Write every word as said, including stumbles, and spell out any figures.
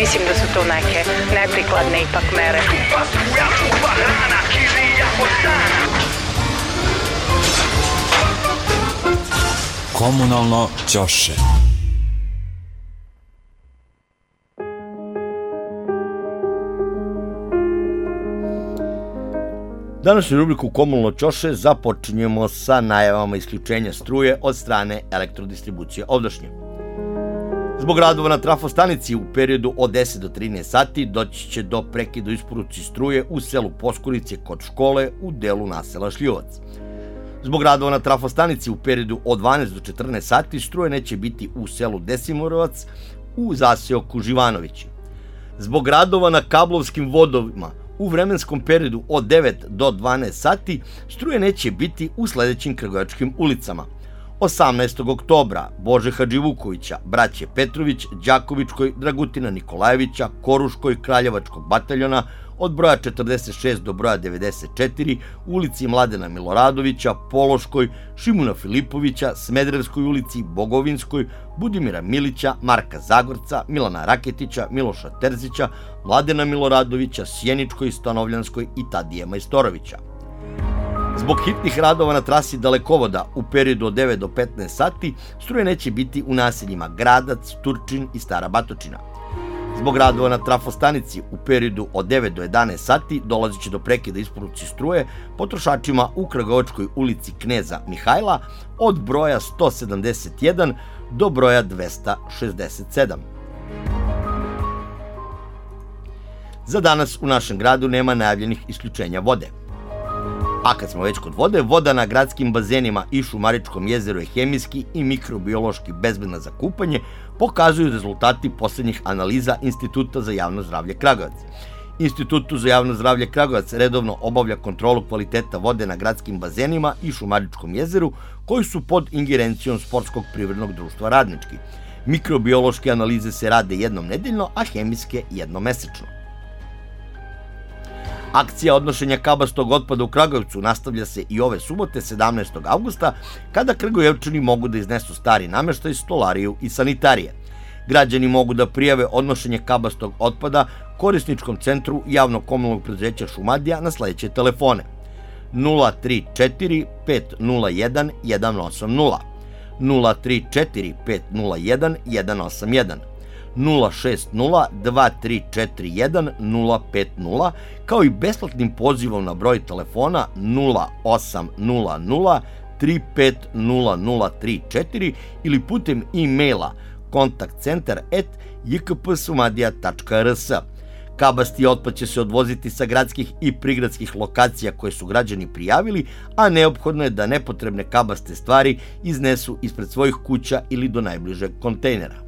Mislim da su to neke neprikladne ipak mere. Komunalno ćoše. Današnju rubriku Komunalno ćoše započinjemo sa najavama isključenja struje od strane Elektrodistribucije Ovdašnje. Zbog radova na trafostanici u periodu od deset do trinaest sati doći će do prekida isporuci struje u selu Poskurice kod škole u delu nasela Šljivovac. Zbog radova na trafostanici u periodu od dvanaest do četrnaest sati struje neće biti u selu Desimorovac u zaseoku Živanovići. Zbog radova na kablovskim vodovima u vremenskom periodu od devet do dvanaest sati struje neće biti u sledećim kragujevačkim ulicama: osamnaestog oktobra Bože Hadživukovića, braće Petrović, Đakovičkoj, Dragutina Nikolajevića, Koruškoj, Kraljevačkog bataljona od broja četrdeset šest do broja devedeset četiri, ulici Mladena Miloradovića, Pološkoj, Šimuna Filipovića, Smederevskoj ulici, Bogovinskoj, Budimira Milića, Marka Zagorca, Milana Raketića, Miloša Terzića, Mladena Miloradovića, Sjeničkoj, Stanovljanskoj i Tadije Majstorovića. Zbog hitnih radova na trasi dalekovoda u periodu od devet do petnaest sati struje neće biti u naseljima Gradac, Turčin i Stara Batočina. Zbog radova na trafostanici u periodu od devet do jedanaest sati dolazit će do prekida isporuci struje potrošačima u Kragujevačkoj ulici Kneza Mihajla od broja sto sedamdeset jedan do broja dvesta šezdeset sedam. Za danas u našem gradu nema najavljenih isključenja vode. A kad smo već kod vode, voda na gradskim bazenima i Šumaričkom jezeru je hemijski i mikrobiološki bezbedna za kupanje, pokazuju rezultati poslednjih analiza Instituta za javno zdravlje Kragujevac. Institutu za javno zdravlje Kragujevac redovno obavlja kontrolu kvaliteta vode na gradskim bazenima i Šumaričkom jezeru, koji su pod ingerencijom Sportskog privrednog društva Radnički. Mikrobiološke analize se rade jednom nedeljno, a hemijske jednom mesečno. Akcija odnošenja kabastog otpada u Kragujevcu nastavlja se i ove subote, sedamnaestog avgusta, kada Kragujevčani mogu da iznesu stari nameštaj, stolariju i sanitarije. Građani mogu da prijave odnošenje kabastog otpada korisničkom centru javnog komunalnog preduzeća Šumadija na sledeće telefone: nula tri četiri pet nula jedan jedan osam nula, nula tri četiri pet nula jedan jedan osam jedan, nula šest nula dva tri četiri jedan nula pet nula, kao i besplatnim pozivom na broj telefona nula osam nula nula tri pet nula nula tri četiri ili putem e-maila kontaktcentar at j k p sumadija tačka r s. Kabasti otpad će se odvoziti sa gradskih i prigradskih lokacija koje su građani prijavili, a neophodno je da nepotrebne kabaste stvari iznesu ispred svojih kuća ili do najbližeg kontejnera.